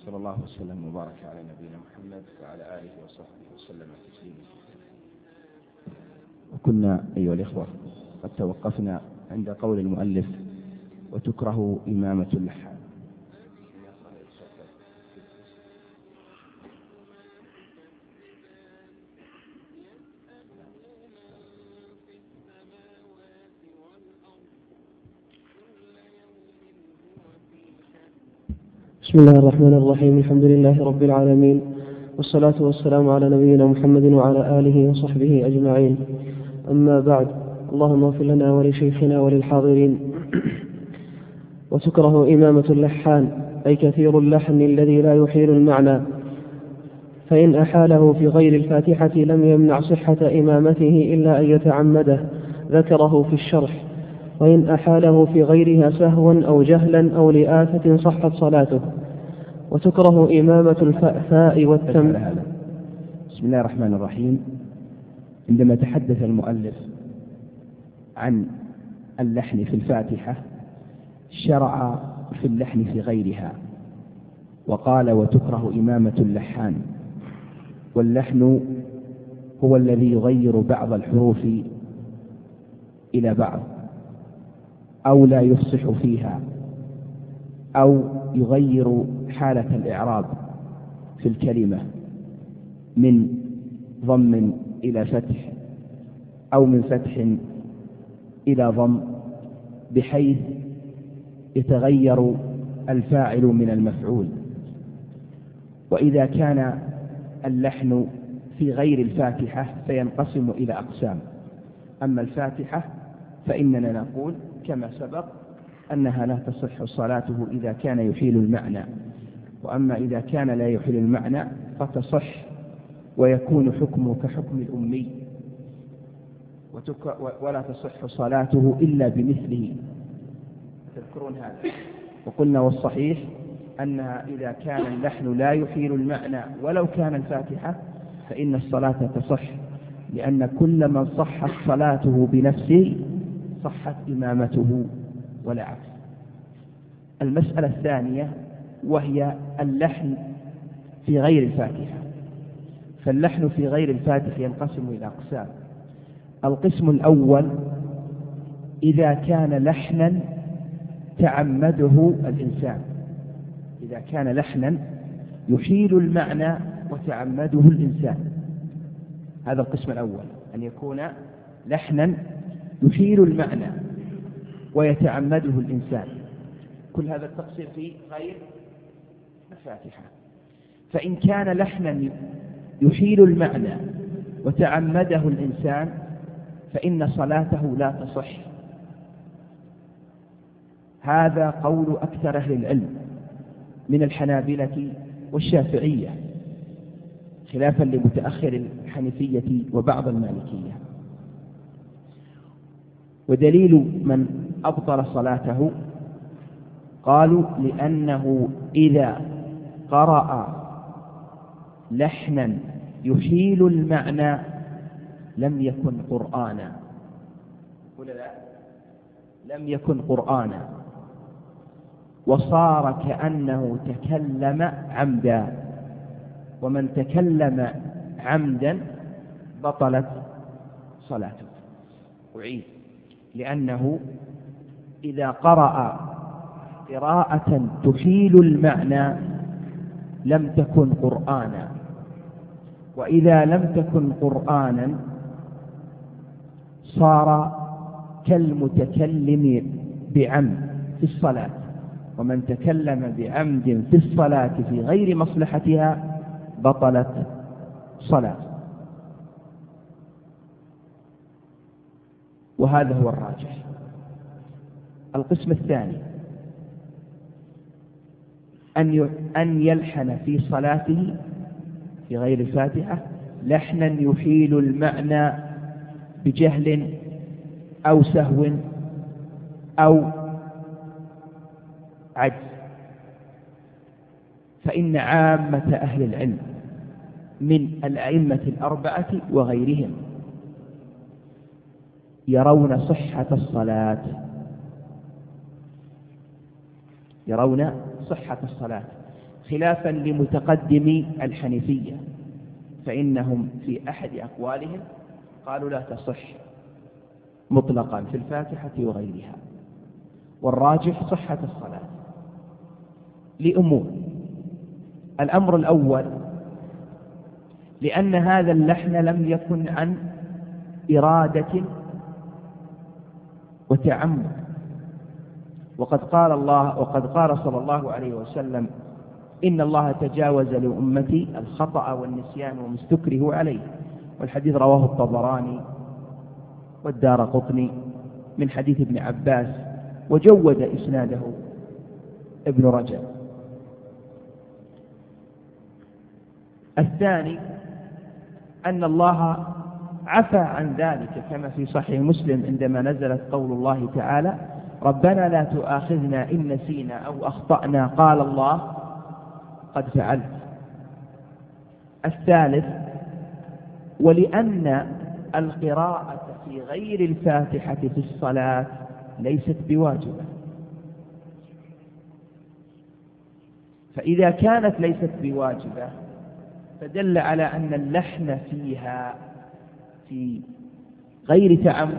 صلى الله وسلم وبارك على نبينا محمد وعلى آله وصحبه وسلم تسليما. وكنا أيها الإخوة قد توقفنا عند قول المؤلف: وتكره إمامة اللحان. بسم الله الرحمن الرحيم. الحمد لله رب العالمين، والصلاة والسلام على نبينا محمد وعلى آله وصحبه أجمعين. أما بعد، اللهم اغفر لنا ولشيخنا وللحاضرين. وتكره إمامة اللحان، أي كثير اللحن الذي لا يحيل المعنى، فإن أحاله في غير الفاتحة لم يمنع صحة إمامته إلا أن يتعمده، ذكره في الشرح. وإن أحاله في غيرها سهوا أو جهلا أو لآفة صحت صلاته. وتكره إمامة الفأفاء والتم. بسم الله الرحمن الرحيم. عندما تحدث المؤلف عن اللحن في الفاتحة شرع في اللحن في غيرها، وقال: وتكره إمامة اللحان. واللحن هو الذي يغير بعض الحروف إلى بعض، أو لا يفصح فيها، أو يغير حالة الإعراب في الكلمة من ضم إلى فتح، أو من فتح إلى ضم، بحيث يتغير الفاعل من المفعول. وإذا كان اللحن في غير الفاتحة فينقسم إلى أقسام. أما الفاتحة فإننا نقول كما سبق أنها لا تصح صلاته إذا كان يحيل المعنى، وأما إذا كان لا يحيل المعنى فتصح، ويكون حكمه كحكم الأمي، ولا تصح صلاته إلا بمثله. تذكرون هذا؟ وقلنا والصحيح أنها إذا كان اللحن لا يحيل المعنى ولو كان الفاتحة فإن الصلاة تصح، لأن كل من صحت صلاته بنفسه صحت إمامته ولا عكس. المسألة الثانية وهي اللحن في غير الفاتحة. فاللحن في غير الفاتحة ينقسم إلى أقسام. القسم الأول: إذا كان لحنا تعمده الإنسان، إذا كان لحنا يحيل المعنى وتعمده الإنسان. هذا القسم الأول، أن يكون لحنا يحيل المعنى ويتعمده الإنسان. كل هذا التقصير في غير الفاتحة. فإن كان لحنا يحيل المعنى وتعمده الإنسان فإن صلاته لا تصح. هذا قول أكثر أهل العلم من الحنابلة والشافعية، خلافا لمتأخر الحنفية وبعض المالكية. ودليل من أبطل صلاته قالوا: لأنه إذا قرأ لحنا يحيل المعنى لم يكن قرآنا. ولا لا؟ لم يكن قرآنا، وصار كأنه تكلم عمدا، ومن تكلم عمدا بطلت صلاته. أعيد: لأنه إذا قرأ قراءة تحيل المعنى لم تكن قرآنا، وإذا لم تكن قرآنا صار كالمتكلم بعمد في الصلاة. ومن تكلم بعمد في الصلاة في غير مصلحتها بطلت صلاة. وهذا هو الراجح. القسم الثاني: أن يلحن في صلاته في غير الفاتحة لحنا يحيل المعنى بجهل أو سهو أو عجز. فإن عامة أهل العلم من الأئمة الأربعة وغيرهم يرون صحة الصلاة، يرون صحة الصلاة، خلافا لمتقدمي الحنيفية، فإنهم في أحد أقوالهم قالوا لا تصح مطلقا في الفاتحة وغيرها، والراجح صحة الصلاة لأمور. الأمر الأول، لأن هذا اللحن لم يكن عن إرادة وتعمد، وقد قال صلى الله عليه وسلم: إن الله تجاوز لأمتي الخطأ والنسيان وما استكرهوا عليه، والحديث رواه الطبراني والدارقطني من حديث ابن عباس، وجود إسناده ابن رجب. الثاني أن الله عفى عن ذلك، كما في صحيح مسلم عندما نزلت قول الله تعالى: ربنا لا تؤاخذنا إن نسينا أو أخطأنا، قال الله: قد فعلت. الثالث، ولأن القراءة في غير الفاتحة في الصلاة ليست بواجبة، فإذا كانت ليست بواجبة فدل على أن اللحن فيها في غير تعمد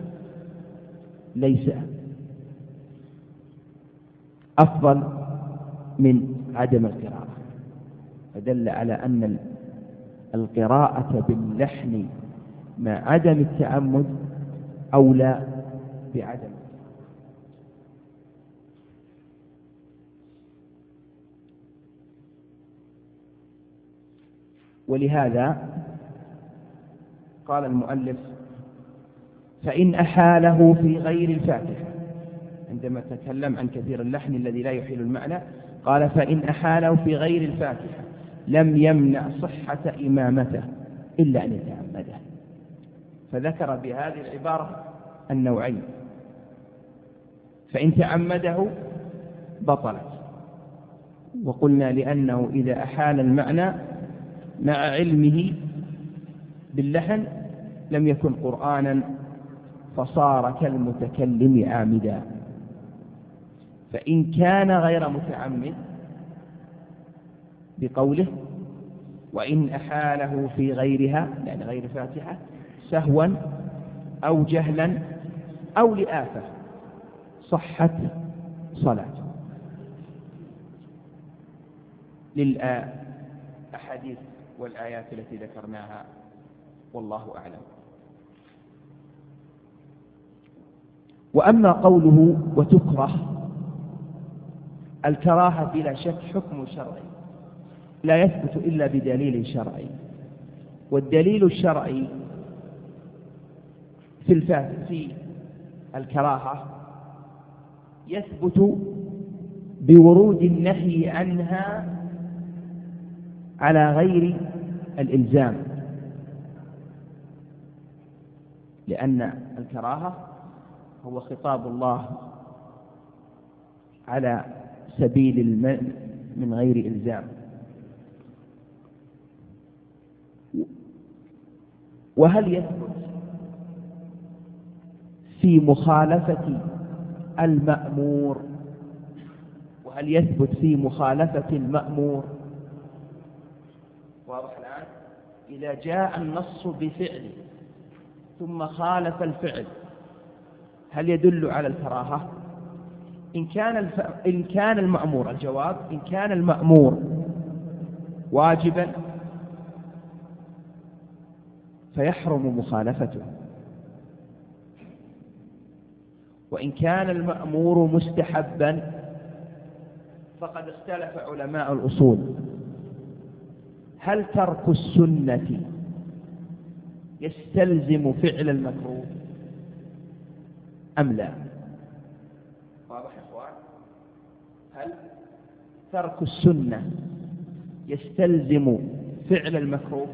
ليس أفضل من عدم القراءة، فدل على أن القراءة باللحن مع عدم التعمد أولى بعدم. ولهذا قال المؤلف: فإن أحاله في غير الفاتحة، عندما تكلم عن كثير اللحن الذي لا يحيل المعنى قال: فإن أحاله في غير الفاتحة لم يمنع صحة إمامته إلا أن يتعمده. فذكر بهذه العبارة النوعين: فإن تعمده بطلت، وقلنا لأنه إذا أحال المعنى مع علمه باللحن لم يكن قرآنا فصار كالمتكلم عامدا. فإن كان غير متعمد بقوله: وإن أحاله في غيرها، يعني غير فاتحة، سهوا أو جهلا أو لآفة، صحت صلاته. للأحاديث والآيات التي ذكرناها، والله أعلم. وأما قوله وتكره، الكراهة بلا شك حكم شرعي لا يثبت إلا بدليل شرعي، والدليل الشرعي في الكراهة يثبت بورود النهي عنها على غير الإلزام، لأن الكراهة هو خطاب الله على سبيل المنع من غير إلزام. وهل يثبت في مخالفة المأمور؟ وهل يثبت في مخالفة المأمور؟ واضح الآن؟ إذا جاء النص بفعل ثم خالف الفعل هل يدل على الكراهة؟ إن كان المأمور، الجواب: إن كان المأمور واجبا فيحرم مخالفته، وإن كان المأمور مستحبا فقد اختلف علماء الأصول: هل ترك السنة يستلزم فعل المكروه أم لا؟ واضح يا إخوان؟ هل ترك السنة يستلزم فعل المكروه؟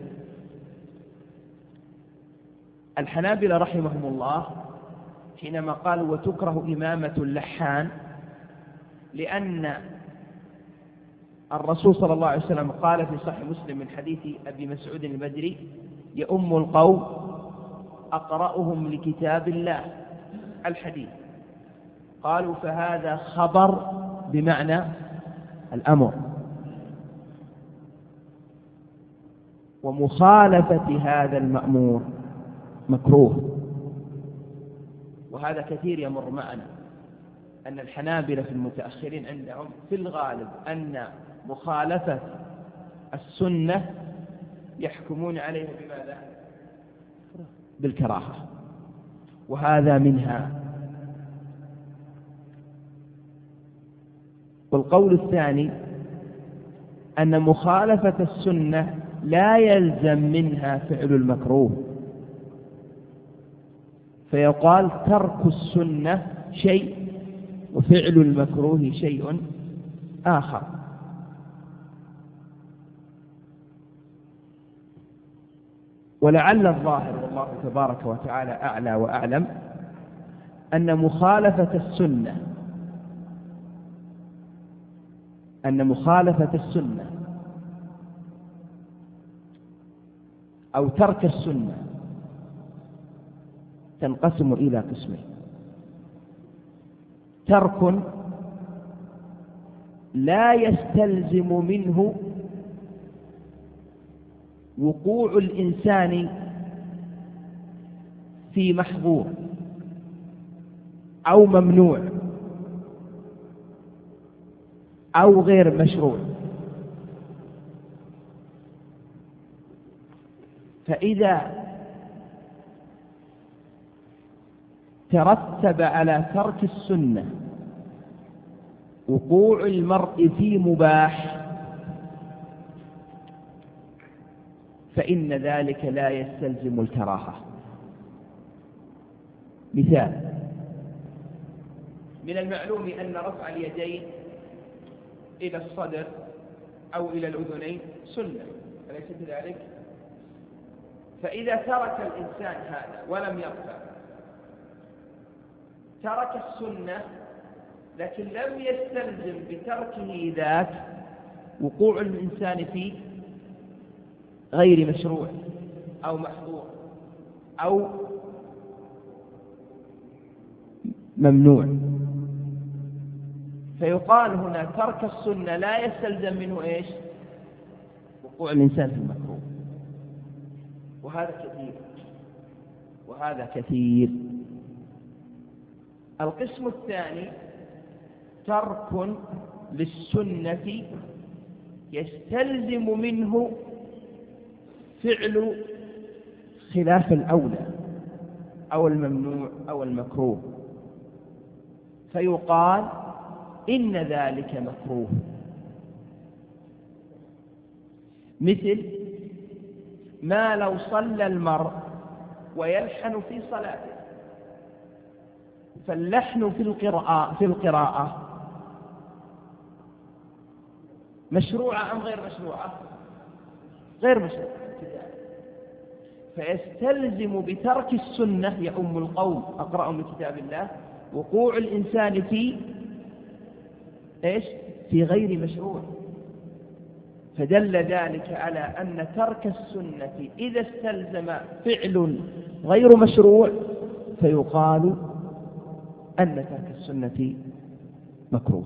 الحنابلة رحمهم الله حينما قالوا وتكره إمامة اللحان، لأن الرسول صلى الله عليه وسلم قال في صحيح مسلم من حديث أبي مسعود البدري: يؤم القوم أقرأهم لكتاب الله، الحديث. قالوا فهذا خبر بمعنى الأمر، ومخالفة هذا المأمور مكروه. وهذا كثير يمر معنا، أن الحنابلة في المتأخرين عندهم في الغالب أن مخالفة السنة يحكمون عليها بماذا؟ بالكراهة، وهذا منها. والقول الثاني أن مخالفة السنة لا يلزم منها فعل المكروه، فيقال ترك السنة شيء وفعل المكروه شيء آخر. ولعل الظاهر والله تبارك وتعالى أعلى وأعلم أن مخالفة السنة أو ترك السنة تنقسم إلى قسمين: ترك لا يستلزم منه وقوع الإنسان في محظور أو ممنوع أو غير مشروع، فإذا ترتب على ترك السنة وقوع المرء في مباح فإن ذلك لا يستلزم الكراهة. مثال: من المعلوم أن رفع اليدين إلى الصدر أو إلى الأذنين سنة، أليس كذلك؟ فإذا ترك الإنسان هذا ولم يرفع ترك السنة، لكن لم يستلزم بتركه ذاك وقوع الإنسان في غير مشروع أو محظور أو ممنوع، فيقال هنا ترك السنة لا يستلزم منه إيش؟ وقوع الإنسان في المكروه. وهذا كثير. القسم الثاني ترك للسنة يستلزم منه فعل خلاف الأولى أو الممنوع أو المكروه، فيقال إن ذلك مكروه. مثل ما لو صلى المرء ويلحن في صلاته، فاللحن في القراءة مشروعة أم غير مشروعة؟ غير مشروعة، فيستلزم بترك السنة يؤم القوم أقرأهم لكتاب الله وقوع الإنسان في إيش؟ في غير مشروع، فدل ذلك على أن ترك السنة إذا استلزم فعل غير مشروع فيقال أن ترك السنة مكروه.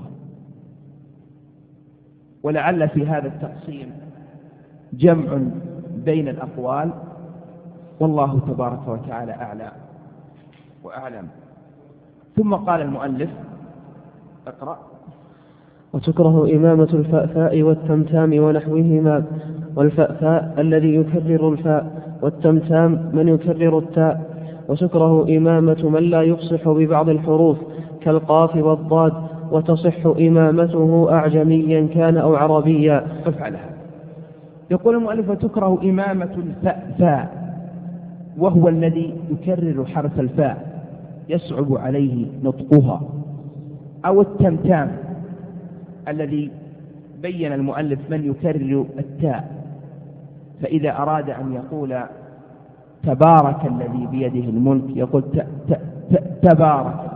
ولعل في هذا التقسيم جمع بين الأقوال، والله تبارك وتعالى أعلى وأعلم. ثم قال المؤلف: اقرأ. وتكره إمامة الفأفاء والتمتام ونحوهما، والفأفاء الذي يكرر الفاء، والتمتام من يكرر التاء. وتكره إمامة من لا يفصح ببعض الحروف كالقاف والضاد، وتصح إمامته أعجميا كان أو عربيا. فافعلها. يقول المؤلف: وتكره إمامة الفأفاء، وهو الذي يكرر حرف الفاء يصعب عليه نطقها، أو التمتام الذي بين المؤلف من يكرر التاء، فإذا أراد أن يقول تبارك الذي بيده الملك يقول تبارك،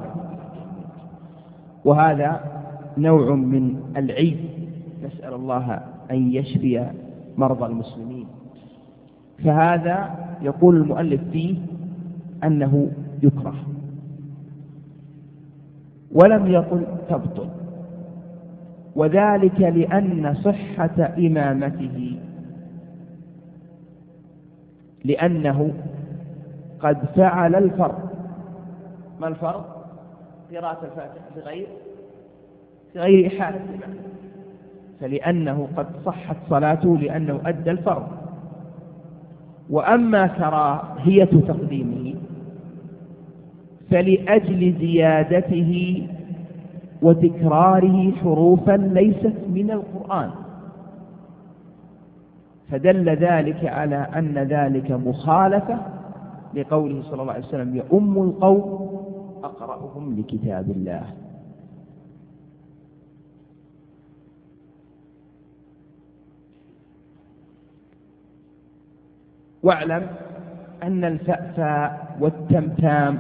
وهذا نوع من العيب، نسأل الله أن يشفي مرضى المسلمين. فهذا يقول المؤلف فيه أنه يكره، ولم يقل تبطل، وذلك لأن صحة إمامته لأنه قد فعل الفرض. ما الفرض؟ قراءة الفاتحة في غير إحالة الإمام، فلأنه قد صحت صلاته لأنه أدى الفرض. وأما كراهية تقديمه فلأجل زيادته وتكراره حروفا ليست من القرآن، فدل ذلك على أن ذلك مخالفة لقوله صلى الله عليه وسلم: يؤم القوم أقرأهم لكتاب الله. واعلم أن الفأفاء والتمتام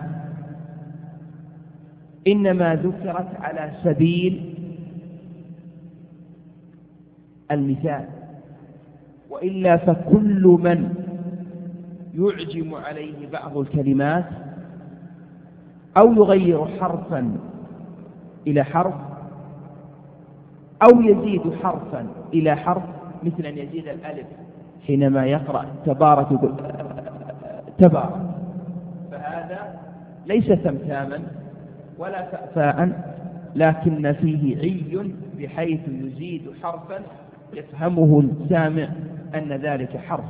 إنما ذكرت على سبيل المثال، وإلا فكل من يعجم عليه بعض الكلمات أو يغير حرفا إلى حرف أو يزيد حرفا إلى حرف، مثل أن يزيد الألف حينما يقرأ تبارك، فهذا ليس تمتاما ولا فأفاء، لكن فيه عي بحيث يزيد حرفا يفهمه السامع أن ذلك حرف،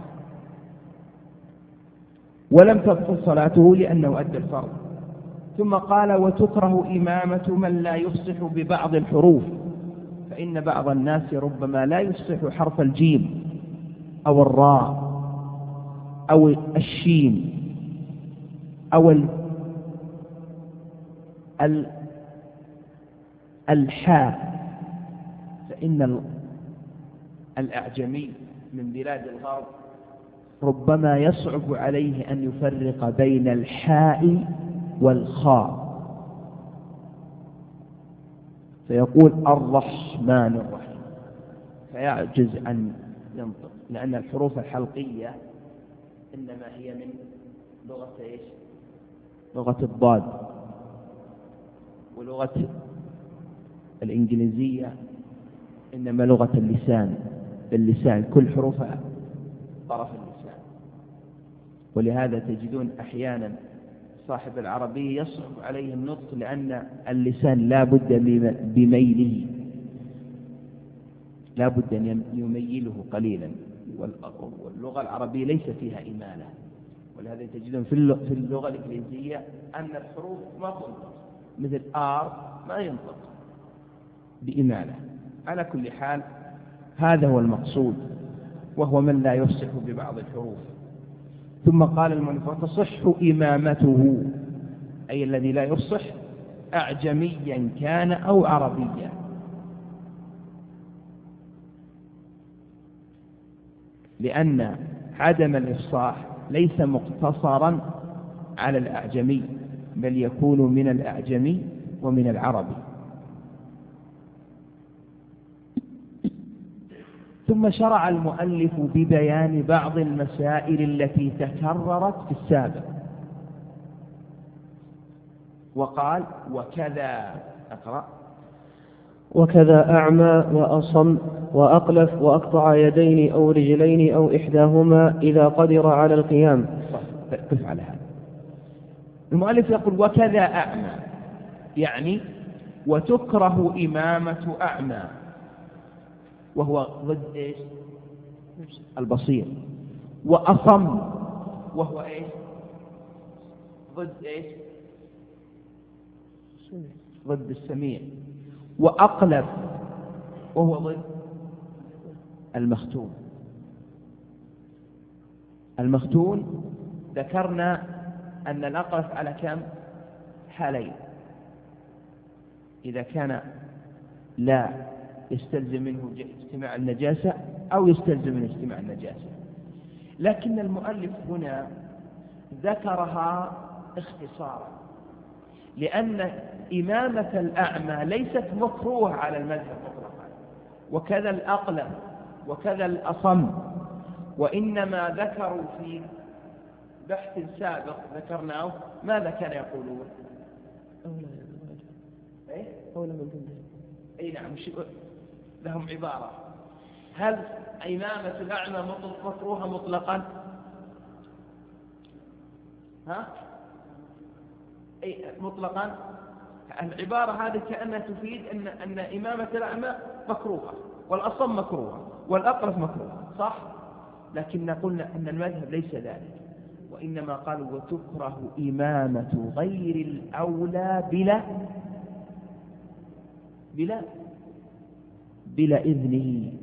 ولم تبطل صلاته لأنه أدى الفرض. ثم قال: وتكره إمامة من لا يفصح ببعض الحروف، فإن بعض الناس ربما لا يفصح حرف الجيم أو الراء أو الشين أو الحاء، فإن الأعجمي من بلاد الغرب ربما يصعب عليه أن يفرق بين الحاء والخاء، فيقول الرحمن الرحيم، فيعجز أن ينطق، لأن الحروف الحلقية إنما هي من لغة الضاد، ولغة الإنجليزية إنما لغة اللسان، كل حروفها طرف اللسان. ولهذا تجدون أحيانا صاحب العربية يصعب عليه النطق، لأن اللسان لا بد بميله، لا بد أن يميله قليلا، واللغة العربية ليس فيها إمالة. ولهذا تجدون في اللغة الإنجليزية أن الحروف ما تنطق، مثل ما ينطق بإمالة. على كل حال هذا هو المقصود، وهو من لا يفصح ببعض الحروف. ثم قال المؤلف: وتصح إمامته، أي الذي لا يفصح، أعجميا كان أو عربيا، لأن عدم الإفصاح ليس مقتصرا على الأعجمي، بل يكون من الأعجمي ومن العربي. ثم شرع المؤلف ببيان بعض المسائل التي تكررت في السابق، وقال: وكذا، أقرأ: وكذا أعمى وأصم وأقلف وأقطع يدين أو رجلين أو إحداهما إذا قدر على القيام. قف على هذا. المؤلف يقول: وكذا أعمى، يعني وتكره إمامة أعمى، وهو ضد إيش؟ البصير. وأصم، وهو إيش؟ ضد إيش؟ ضد السميع. وأقلب، وهو ضد المختون. المختون ذكرنا أن الأقلب على كم حالين: إذا كان لا يستلزم منه اجتماع النجاسة أو يستلزم منه اجتماع النجاسة، لكن المؤلف هنا ذكرها اختصارا، لأن إمامة الأعمى ليست مكروه على المذهب مطلقا، وكذا الأقلم وكذا الأصم، وإنما ذكروا في بحث سابق ذكرناه ماذا كان يقولون؟ أي نعم، لهم عبارة: هل إمامة الأعمى مكروهة مطلقا؟ أي مطلقا. العبارة هذه كأنها تفيد أن إمامة الأعمى مكروهة والأصم مكروهة والأقرص مكروهة، صح؟ لكن قلنا أن المذهب ليس ذلك، وإنما قالوا وتكره إمامة غير الأولى بلا إذنه،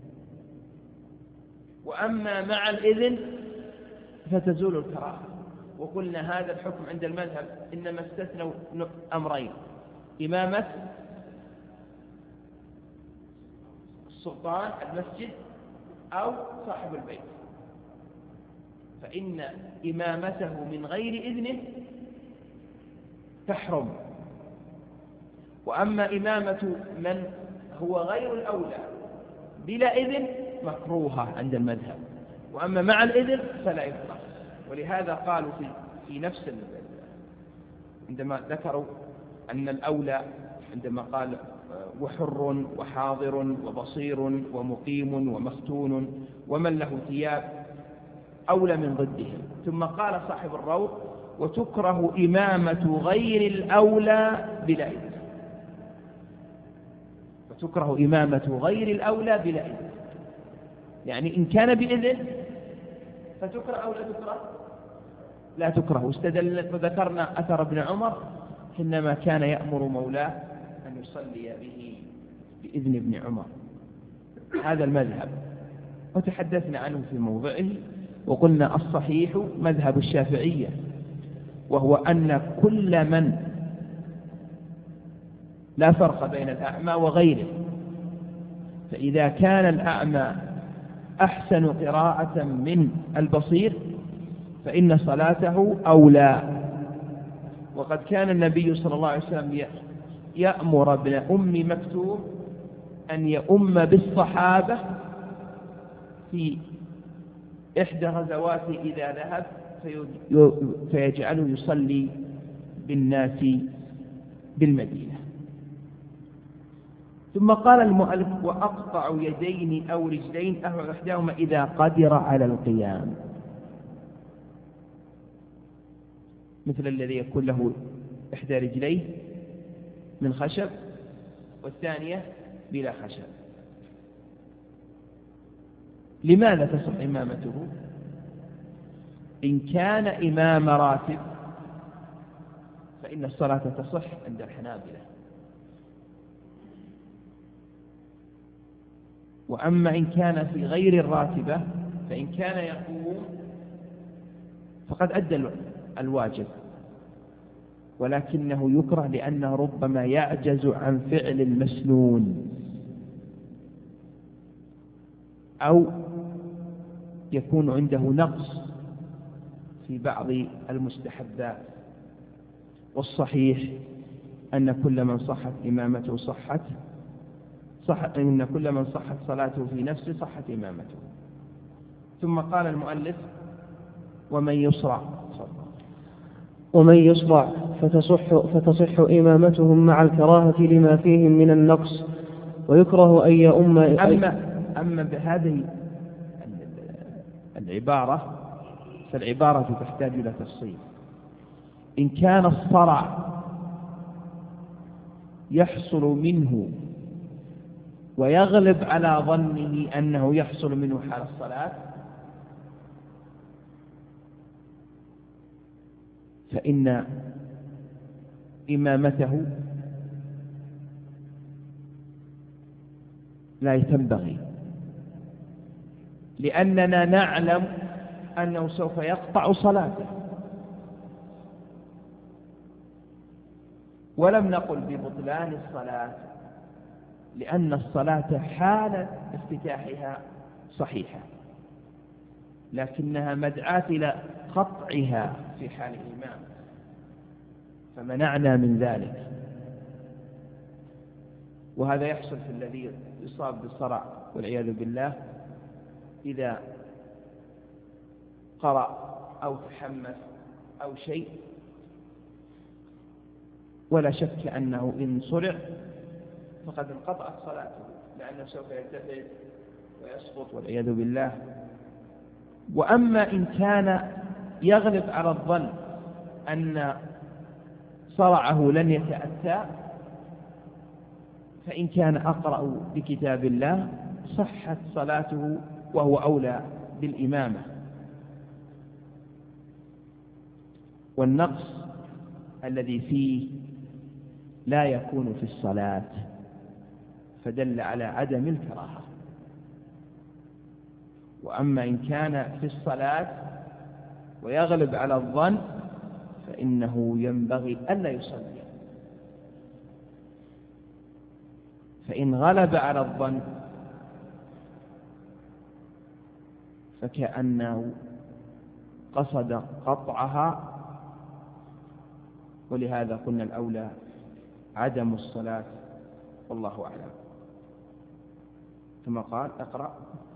وأما مع الإذن فتزول الكراهة. وقلنا هذا الحكم عند المذهب إنما استثنوا أمرين: إمامة السلطان المسجد أو صاحب البيت، فإن إمامته من غير إذنه تحرم. وأما إمامة من هو غير الأولى بلا إذن مكروهة عند المذهب، وأما مع الإذن فلا يكره. ولهذا قالوا في نفس عندما ذكروا أن الأولى، عندما قال وحر وحاضر وبصير ومقيم ومختون ومن له ثياب أولى من ضدهم، ثم قال صاحب الروض وتكره إمامة غير الأولى بلا إذن. وتكره إمامة غير الأولى بلا إذن، يعني إن كان بإذن فتكره أو لا تكره؟ لا تكره. وذكرنا أثر ابن عمر حينما كان يأمر مولاه أن يصلي به بإذن ابن عمر. هذا المذهب وتحدثنا عنه في موضعه، وقلنا الصحيح مذهب الشافعية، وهو أن كل من لا فرق بين الأعمى وغيره، فإذا كان الأعمى أحسن قراءة من البصير فإن صلاته أولى. وقد كان النبي صلى الله عليه وسلم يأمر ابن أم مكتوم أن يؤم بالصحابة في إحدى غزواته إذا ذهب فيجعله يصلي بالناس بالمدينة. ثم قال المؤلف وأقطع يدين أو رجلين أو إحداهما إذا قدر على القيام، مثل الذي يكون له إحدى رجليه من خشب والثانية بلا خشب. لماذا تصح إمامته؟ إن كان إمام راتب فإن الصلاة تصح عند الحنابلة، وأما إن كان في غير الراتبة فإن كان يقوم فقد أدى الواجب، ولكنه يكره لأنه ربما يعجز عن فعل المسنون أو يكون عنده نقص في بعض المستحبات. والصحيح أن كل من صحت إمامته إن كل من صحت صلاته في نفسه صحت إمامته. ثم قال المؤلف ومن يصرع فتصح إمامتهم مع الكراهة لما فيهم من النقص، ويكره أن يؤم. أما بهذه العبارة فالعبارة تحتاج إلى تفصيل. إن كان الصرع يحصل منه ويغلب على ظنه أنه يحصل منه حال الصلاة فإن إمامته لا تنبغي، لأننا نعلم أنه سوف يقطع صلاته، ولم نقل ببطلان الصلاة لأن الصلاة حال افتتاحها صحيحة، لكنها مدعاة إلى قطعها في حال الإمام، فمنعنا من ذلك. وهذا يحصل في الذي يصاب بالصرع والعياذ بالله إذا قرأ أو تحمس أو شيء، ولا شك أنه إن صرع فقد انقطعت صلاته، لأنه سوف يرتفع ويسقط والعياذ بالله. وأما إن كان يغلب على الظن أن صرعه لن يتأتى، فإن كان أقرأ بكتاب الله صحت صلاته وهو أولى بالإمامة. والنقص الذي فيه لا يكون في الصلاة، فدل على عدم الكراهة. وأما إن كان في الصلاة ويغلب على الظن فإنه ينبغي ألا يصلي. فإن غلب على الظن فكأنه قصد قطعها، ولهذا قلنا الأولى عدم الصلاة، والله أعلم. ثم قال اقرأ.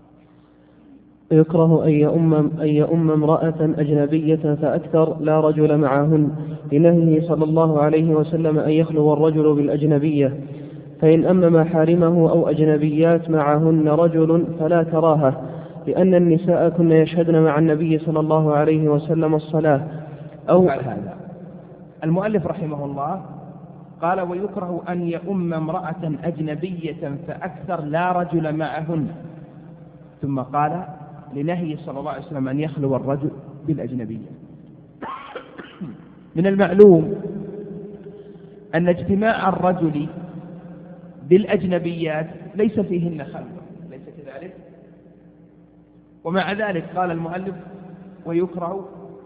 يكره أن يؤم امرأة أجنبية فأكثر لا رجل معهن، لنهيه صلى الله عليه وسلم أن يخلو الرجل بالأجنبية، فإن أم محارمه أو أجنبيات معهن رجل فلا كراهة، لأن النساء كن يشهدن مع النبي صلى الله عليه وسلم الصلاة. أو هذا المؤلف رحمه الله قال ويكره أن يؤم امرأة أجنبية فأكثر لا رجل معهن، ثم قال لنهي صلى الله عليه وسلم أن يخلو الرجل بالأجنبية. من المعلوم أن اجتماع الرجل بالأجنبيات ليس فيهن خلوة، ليس كذلك؟ ومع ذلك قال المؤلف ويكره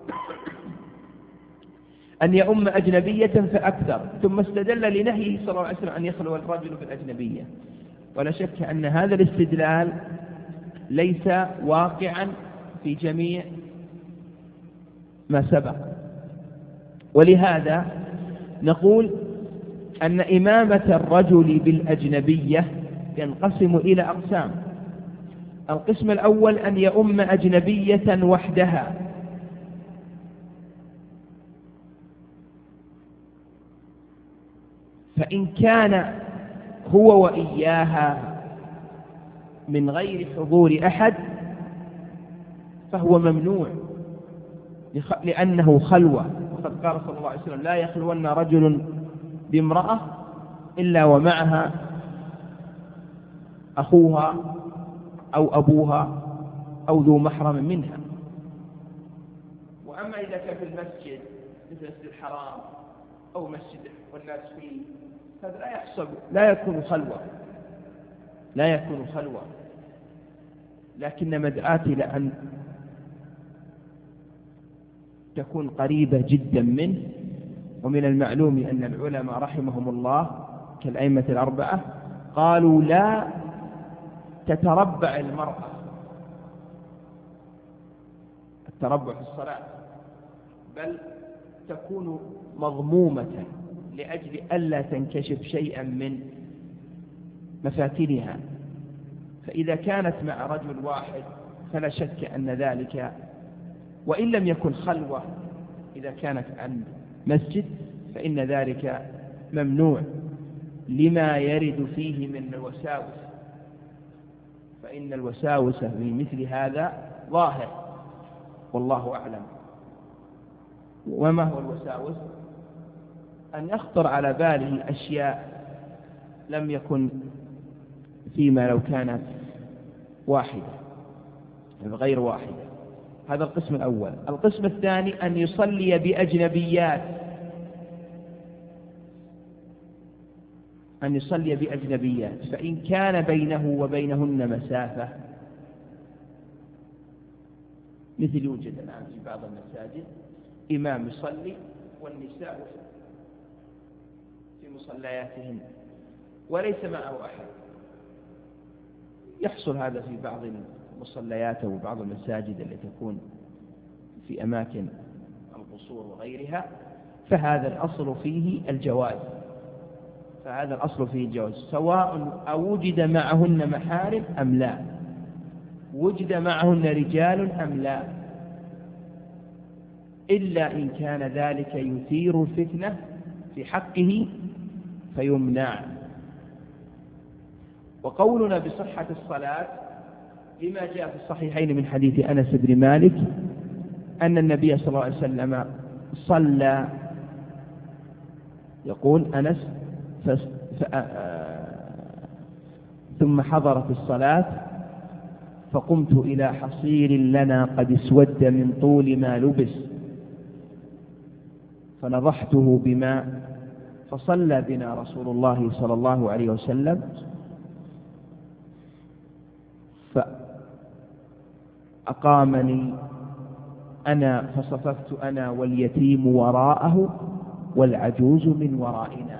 أن يؤم أجنبية فأكثر، ثم استدل لنهيه صلى الله عليه وسلم أن يخلو الرجل بالأجنبية. ولا شك أن هذا الاستدلال ليس واقعا في جميع ما سبق، ولهذا نقول أن إمامة الرجل بالأجنبية ينقسم إلى أقسام. القسم الأول أن يؤم أجنبية وحدها، فإن كان هو وإياها من غير حضور أحد فهو ممنوع لأنه خلوة، وقد قال صلى الله عليه وسلم لا يخلون رجل بامرأة إلا ومعها أخوها أو أبوها أو ذو محرم منها. وأما إذا كان في المسجد مثل مسجد الحرام أو مسجد والناس فيه هذا لا يحسب، لا يكون خلوة، لكن مدعاة إلى أن تكون قريبة جدا منه. ومن المعلوم أن العلماء رحمهم الله كالأئمة الأربعة قالوا لا تتربع المرأة التربع في الصلاة، بل تكون مضمومة لأجل ألا تنكشف شيئا من مفاتنها. فإذا كانت مع رجل واحد فلا شك أن ذلك وإن لم يكن خلوة، إذا كانت عن مسجد فإن ذلك ممنوع لما يرد فيه من الوساوس، فإن الوساوس في مثل هذا ظاهر والله أعلم. وما هو الوساوس؟ أن يخطر على باله أشياء لم يكن فيما لو كانت واحدة غير واحدة. هذا القسم الأول. القسم الثاني أن يصلي بأجنبيات، فإن كان بينه وبينهن مسافة، مثل يوجد الآن في بعض المساجد إمام يصلي والنساء في مصلياتهن وليس معه أحد. يحصل هذا في بعض المصليات وبعض المساجد التي تكون في أماكن القصور وغيرها، فهذا الأصل فيه الجواز، سواء وجد معهن محارم أم لا، وجد معهن رجال أم لا، إلا إن كان ذلك يثير الفتنة في حقه فيمنع. وقولنا بصحة الصلاة لما جاء في الصحيحين من حديث أنس بن مالك أن النبي صلى الله عليه وسلم صلى، يقول أنس ثم حضرت الصلاة فقمت إلى حصير لنا قد اسود من طول ما لبس فنضحته بماء فصلى بنا رسول الله صلى الله عليه وسلم، فأقامني أنا فصففت أنا واليتيم وراءه والعجوز من ورائنا.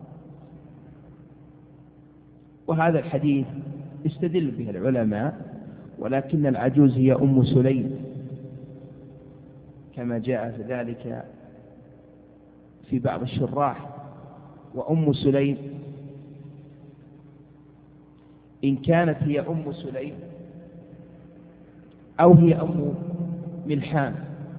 وهذا الحديث استدل به العلماء، ولكن العجوز هي أم سليم كما جاء في ذلك في بعض الشراح. وأم سليم إن كانت هي أم سليم أو هي أم ملحان،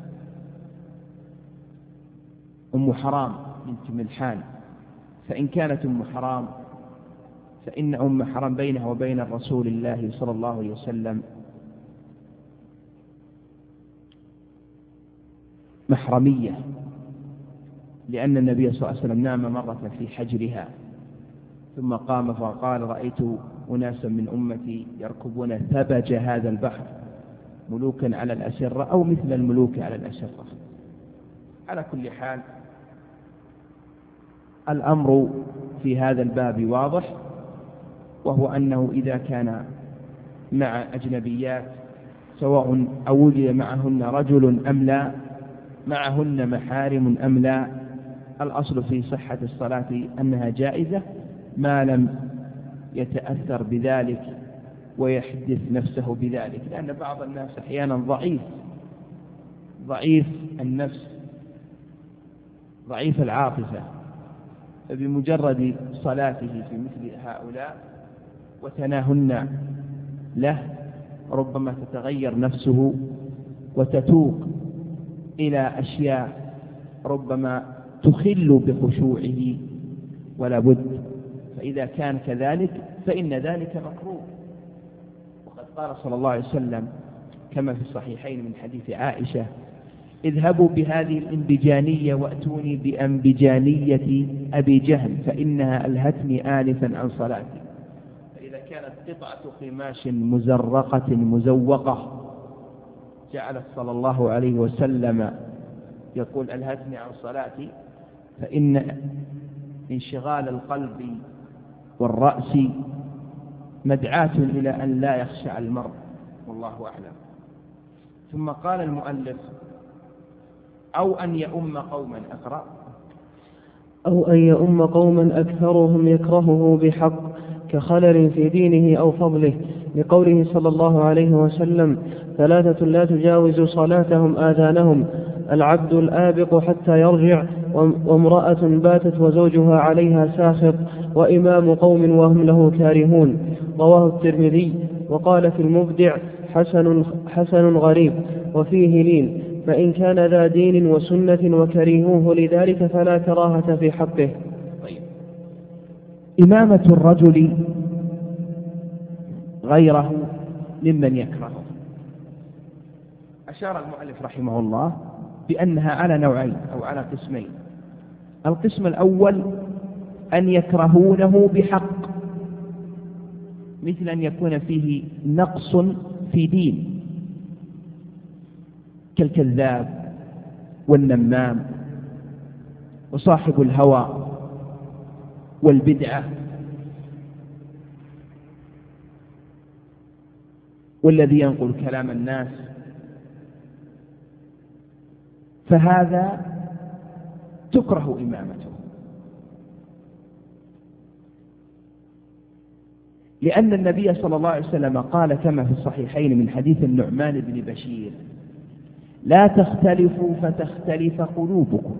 أم حرام بنت ملحان، فإن كانت أم حرام فإن أم حرام بينها وبين رسول الله صلى الله عليه وسلم محرمية، لأن النبي صلى الله عليه وسلم نام مرة في حجرها ثم قام فقال رأيت أناسا من أمتي يركبون ثبج هذا البحر ملوكا على الأسرة أو مثل الملوك على الأسرة. على كل حال الأمر في هذا الباب واضح، وهو أنه إذا كان مع أجنبيات سواء أو وجد معهن رجل أم لا، معهن محارم أم لا، الأصل في صحة الصلاة أنها جائزة ما لم يتأثر بذلك ويحدث نفسه بذلك، لأن بعض الناس أحيانا ضعيف النفس ضعيف العاطفة، فبمجرد صلاته في مثل هؤلاء وتناهن له ربما تتغير نفسه وتتوق إلى أشياء ربما تخل بخشوعه ولا بد. فإذا كان كذلك فإن ذلك مكروه. وقد قال صلى الله عليه وسلم كما في الصحيحين من حديث عائشة: اذهبوا بهذه الانبجانية وأتوني بأنبجانية أبي جهل فإنها ألهتني آنفا عن صلاتي. فإذا كانت قطعة قماش مزرقة مزوقة جعلت صلى الله عليه وسلم يقول ألهتني عن صلاتي، فإن انشغال القلب والرأس مدعاة إلى أن لا يخشع المرء، والله أعلم. ثم قال المؤلف: أو أن يؤم قوما، أقرأ: أو أن يؤم قوما أكثرهم يكرهه بحق كخلل في دينه أو فضله، لقوله صلى الله عليه وسلم: ثلاثة لا تجاوز صلاتهم آذانهم: العبد الآبق حتى يرجع، وامرأة باتت وزوجها عليها ساخط، وإمام قوم وهم له كارهون. رواه الترمذي. وقال في المبدع: حسن غريب وفيه لين، فإن كان ذا دين وسنة وكرهوه لذلك فلا كراهة في حقه. طيب. إمامة الرجل غيره ممن يكرهه. أشار المؤلف رحمه الله بأنها على نوعين أو على قسمين. القسم الأول أن يكرهونه بحق، مثل أن يكون فيه نقص في دين كالكذاب والنمام وصاحب الهوى والبدعة والذي ينقل كلام الناس، فهذا تكره إمامته، لأن النبي صلى الله عليه وسلم قال كما في الصحيحين من حديث النعمان بن بشير: لا تختلفوا فتختلف قلوبكم.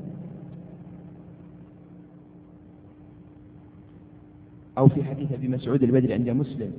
أو في حديث أبي مسعود البدري عند مسلم: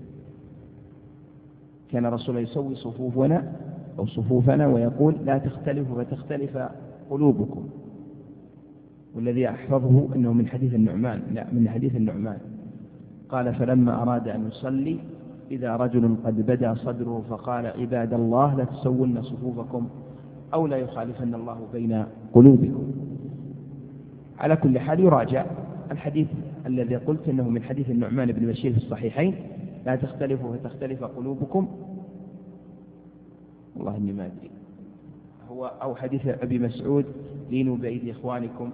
كان رسول الله يسوي صفوفنا ويقول: لا تختلفوا فتختلف قلوبكم. والذي أحفظه أنه من حديث النعمان، لا، من حديث النعمان قال: فلما أراد أن يصلي إذا رجل قد بدا صدره فقال: عباد الله لا تسون صفوفكم أو لا يخالفن الله بين قلوبكم. على كل حال يراجع الحديث الذي قلت إنه من حديث النعمان بن بشير في الصحيحين: لا تختلفوا فتختلف قلوبكم. والله إني ما أدري هو أو حديث أبي مسعود: لينوا بأيدي إخوانكم.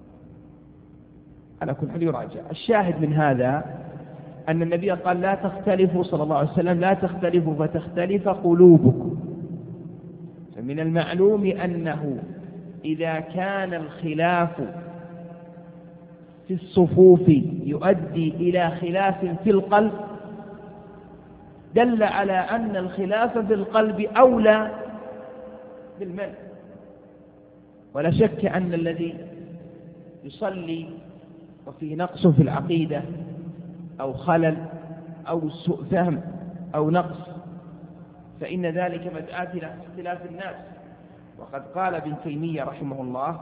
على كل حال يراجع. الشاهد من هذا أن النبي قال: لا تختلفوا صلى الله عليه وسلم، لا تختلفوا فتختلف قلوبكم. فمن المعلوم أنه إذا كان الخلاف في الصفوف يؤدي إلى خلاف في القلب دل على أن الخلاف في القلب أولى بالمنع. ولا شك أن الذي يصلي وفيه نقص في العقيدة أو خلل أو سوء فهم أو نقص فإن ذلك مدعاة إلى اختلاف الناس. وقد قال ابن تيمية رحمه الله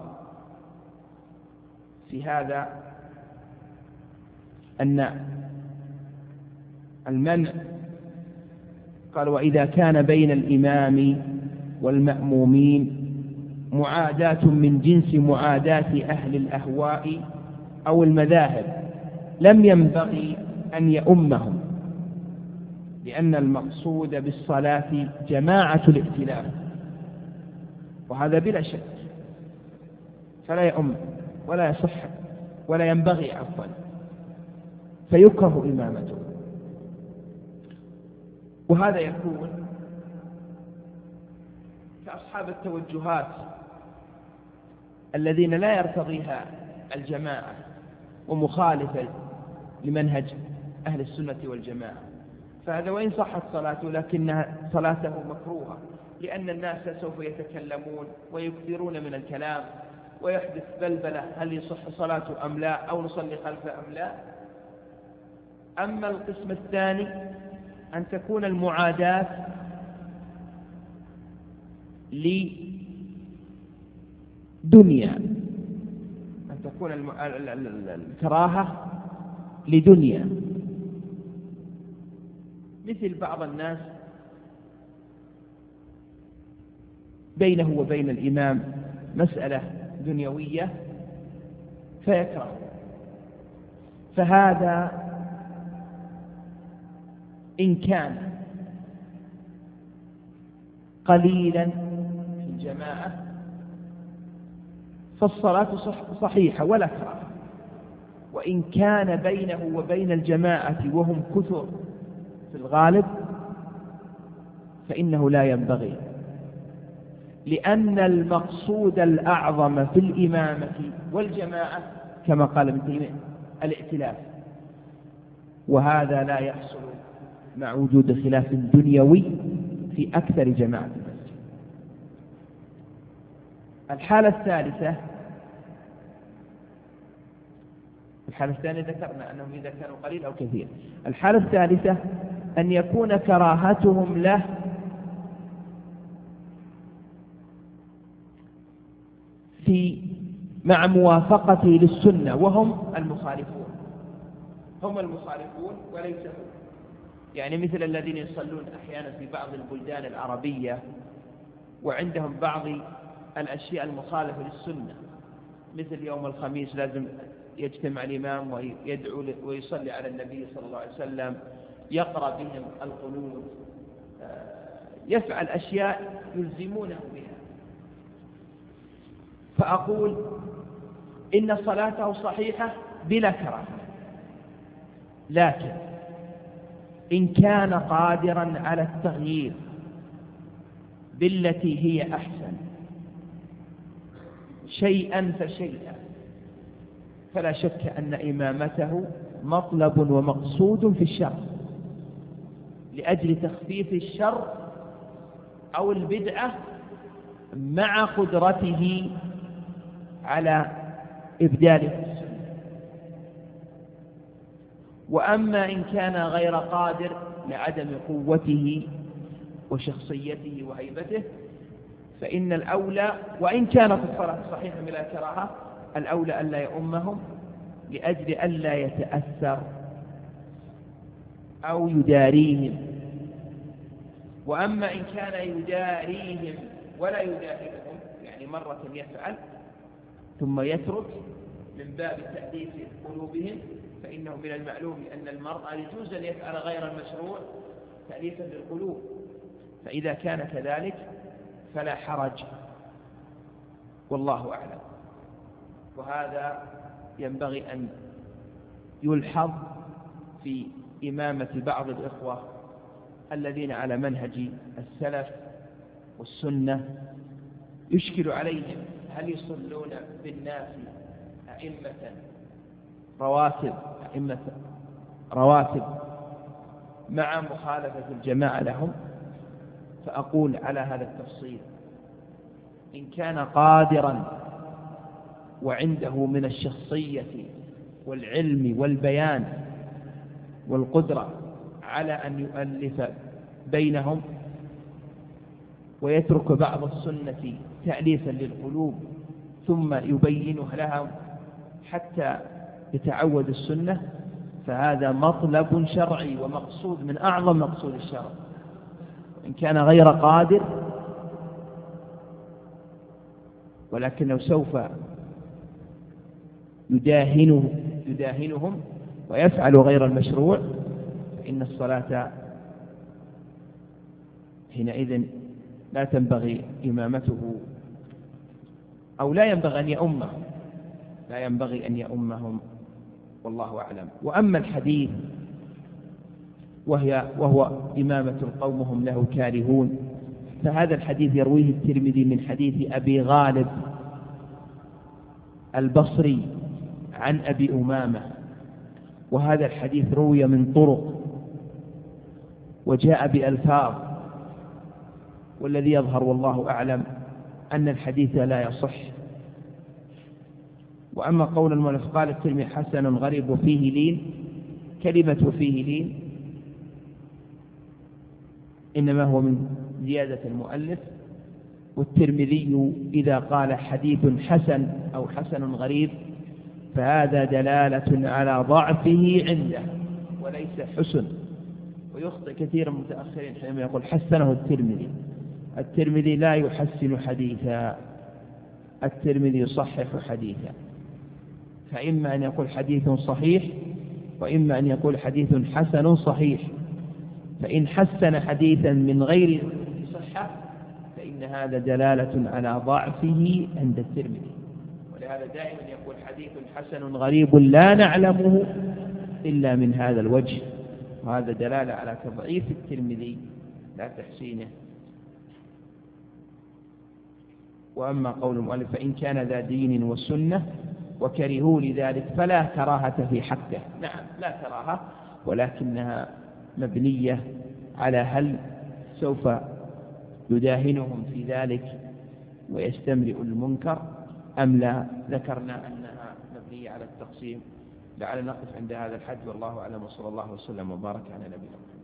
في هذا أن المنع قال: وإذا كان بين الإمام والمأمومين معاداة من جنس معاداة أهل الأهواء أو المذاهب لم ينبغي أن يؤمهم، لأن المقصود بالصلاة جماعة الائتلاف، وهذا بلا شك، فلا يؤم ولا يصح ولا ينبغي عفوا، فيكره إمامته. وهذا يكون كأصحاب التوجهات الذين لا يرتضيها الجماعة ومخالفة لمنهج أهل السنة والجماعة، فهذا وإن صحت صلاته لكن صلاته مكروهة، لأن الناس سوف يتكلمون ويكثرون من الكلام ويحدث بلبلة: هل يصح صلاته أم لا، أو نصلي خلفه أم لا. أما القسم الثاني أن تكون المعاداة لدنيا، أن تكون الكراهة لدنيا، مثل بعض الناس بينه وبين الإمام مسألة دنيوية فيكره، فهذا إن كان قليلا في الجماعة فالصلاة صحيحة ولا كراهة، وإن كان بينه وبين الجماعة وهم كثر في الغالب فإنه لا ينبغي، لأن المقصود الأعظم في الإمامة والجماعة كما قال ابن تيمية الائتلاف، وهذا لا يحصل مع وجود خلاف دنيوي في أكثر جماعة المسجد. الحالة الثانية ذكرنا أنهم إذا كانوا قليل أو كثير. الحالة الثالثة أن يكون كراهتهم له مع موافقته للسنة وهم المخالفون، هم المخالفون وليس هم، يعني مثل الذين يصلون أحيانا في بعض البلدان العربية وعندهم بعض الأشياء المخالفة للسنة، مثل يوم الخميس لازم يجتمع الإمام ويدعو ويصلي على النبي صلى الله عليه وسلم، يقرأ بهم القنوت، يفعل أشياء يلزمونه بها. فأقول إن صلاته صحيحة بلا كراهة، لكن إن كان قادرا على التغيير بالتي هي أحسن شيئا فشيئا فلا شك أن إمامته مطلب ومقصود في الشرع لأجل تخفيف الشر أو البدعة مع قدرته على إبداله السنة. وأما إن كان غير قادر لعدم قوته وشخصيته وهيبته فإن الأولى، وإن كانت الصلاة صحيحة بلا كراهة، الأولى ألا يؤمهم لأجل ألا يتأثر أو يداريهم. وأما إن كان يداريهم ولا يداهنهم، يعني مرة يفعل ثم يترك من باب تأليف قلوبهم، فإنه من المعلوم أن المرء يجوز أن يفعل غير المشروع تأليفا للقلوب، فإذا كان كذلك فلا حرج والله أعلم. وهذا ينبغي أن يلحظ في إمامة بعض الإخوة الذين على منهج السلف والسنة، يشكل عليهم هل يصلون بالناس أئمة رواتب مع مخالفة الجماعة لهم. فأقول على هذا التفصيل: إن كان قادرا وعنده من الشخصية والعلم والبيان والقدرة على أن يؤلف بينهم ويترك بعض السنة تأليفا للقلوب ثم يبينها لها حتى يتعود السنة، فهذا مطلب شرعي ومقصود من أعظم مقصود الشرع. إن كان غير قادر ولكنه سوف يداهنهم ويفعل غير المشروع، فإن الصلاة حينئذ لا تنبغي إمامته، أو لا ينبغي أن يؤمهم والله أعلم. وأما الحديث وهو إمامة القوم هم له كارهون، فهذا الحديث يرويه الترمذي من حديث أبي غالب البصري عن أبي أمامة، وهذا الحديث روي من طرق وجاء بألفاظ، والذي يظهر والله أعلم أن الحديث لا يصح. وأما قول المؤلف قال الترمذي حسن غريب وفيه لين، كلمة فيه لين إنما هو من زيادة المؤلف، والترمذي إذا قال حديث حسن أو حسن غريب فهذا دلالة على ضعفه عنده وليس حسن. ويخطئ كثير من المتأخرين حينما يقول حسنه الترمذي لا يحسن حديثا، الترمذي يصحح حديثا، فإما أن يقول حديث صحيح وإما أن يقول حديث حسن صحيح. فإن حسن حديثا من غير صحة فإن هذا دلالة على ضعفه عند الترمذي، ولهذا دائما يقول حديث حسن غريب لا نعلمه إلا من هذا الوجه، وهذا دلالة على تضعيف الترمذي لا تحسينه. وأما قول المؤلف فإن كان ذا دين والسنة وكرهوا لذلك فلا كراهة في حقه، نعم لا كراهة، ولكنها مبنية على هل سوف يداهنهم في ذلك ويستمرئ المنكر أم لا. ذكرنا أنها مبنية على التقسيم. لعل نقف عند هذا الحد والله أعلم، وصلى الله وسلم وبارك على نبينا.